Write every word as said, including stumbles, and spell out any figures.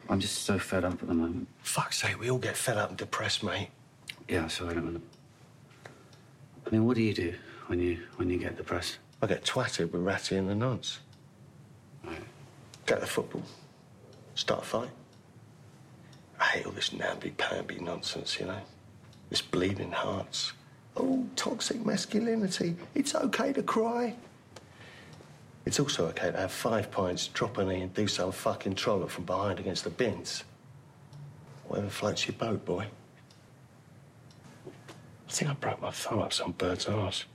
I'm just so fed up at the moment. Fuck's sake, we all get fed up and depressed, mate. Yeah, so I don't want to... I mean, what do you do when you when you get depressed? I get twatted with Ratty and the nonce. Right. Go to the football. Start a fight. I hate all this namby-pamby nonsense, you know? This bleeding hearts. Oh, toxic masculinity. It's okay to cry. It's also okay to have five pints, drop a knee and do some fucking trollop from behind against the bins. Whatever floats your boat, boy. I think I broke my thumb up some bird's arse.